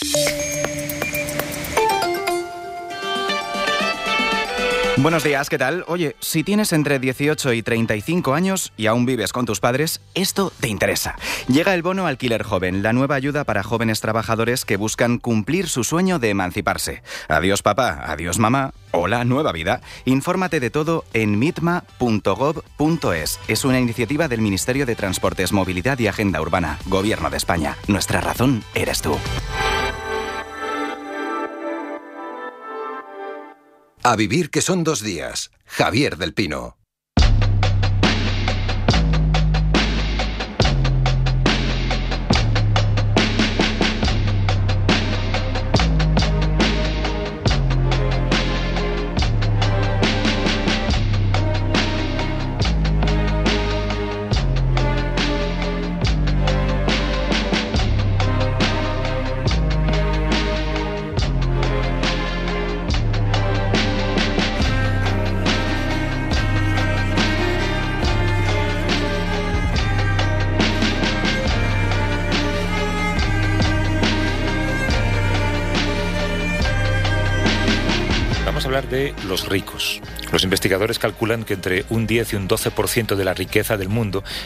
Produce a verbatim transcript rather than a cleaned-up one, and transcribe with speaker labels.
Speaker 1: Buenos días, ¿qué tal? Oye, si tienes entre dieciocho y treinta y cinco años y aún vives con tus padres, esto te interesa. Llega el bono Alquiler Joven, la nueva ayuda para jóvenes trabajadores que buscan cumplir su sueño de emanciparse. Adiós papá, adiós mamá, hola nueva vida. Infórmate de todo en mitma punto gob punto es. Es una iniciativa del Ministerio de Transportes, Movilidad y Agenda Urbana, Gobierno de España. Nuestra razón eres tú.
Speaker 2: A vivir que son dos días. Javier del Pino.
Speaker 3: De los ricos. Los investigadores calculan que entre un diez y un doce por ciento de la riqueza del mundo